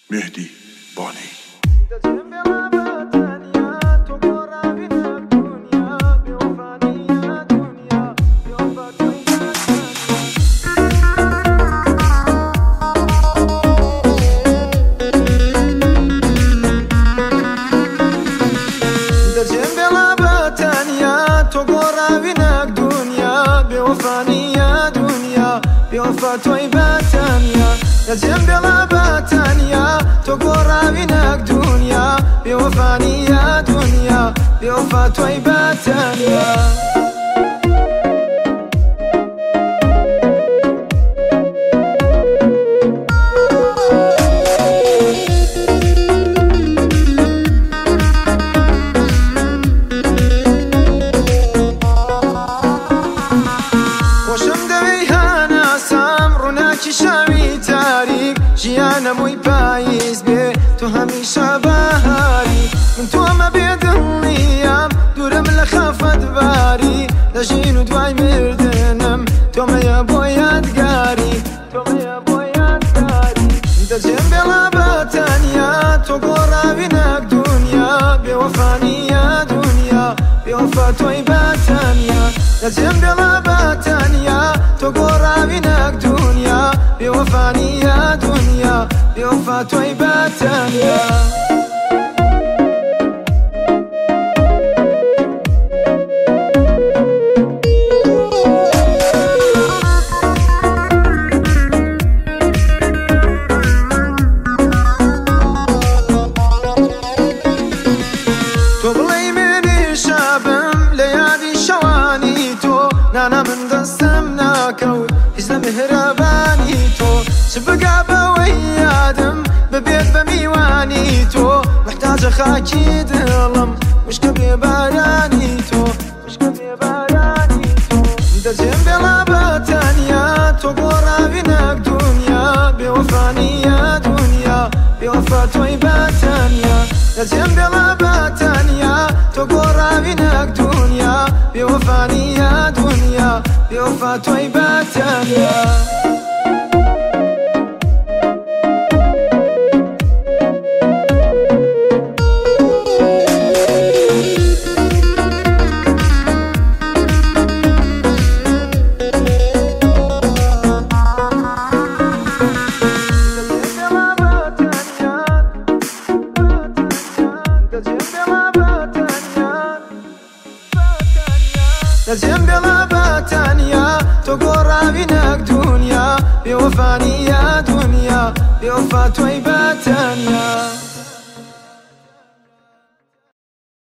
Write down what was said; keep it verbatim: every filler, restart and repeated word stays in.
مهدی بانی توی باتنیا نزیم بلا باتنیا تو قرابینک دنیا بیوفانیا دنیا بیوفا توی باتنیا شاوی تاریک جیانم وی پاییز بێ تو هەمیشە بەهاری من تۆمە بێدڵنیام دوورم لە خەفەتباری لە ژین و دوای مردنم تۆمەیە بۆ یادگاری تۆمەیە بۆ یادگاری دەجێم بێڵا بەتەنیا تۆ گۆڕاوینەک دنیا بێوەفانیە دنیا بێوەفا تۆی بەتەنیا دەجێم بێڵا بەتەنیا تۆ گۆڕاوینەک دنیا بیوفانیە دنیا بیوفا توی باتنیا تۆ بڵێی منی شەبم لە یادی شەوانی تۆ نانە من دەستم ناکەوت هیچ لە مهرەبانی تۆ چ بگا بەوەی یادم ببێت بە میوانی تۆ محتاجە خاکی دڵم وشکە بێبارانی تۆ وشکە بێبارانی تۆ دەجێم بێڵا بەتەنیا تۆ گۆڕاوینەک دنیا بێوەفانیە دنیا بێوەفا تۆی بەتەنیا دەجێم بێڵا بەتەنیا تۆ گۆڕاوینەک دنیا بێوەفانیە دنیا بێوەفا تۆی بەتەنیا نزیم بلا باتنیا تو گۆڕاوینەک دنیا بیوفانیە دنیا بیوفا توی باتنیا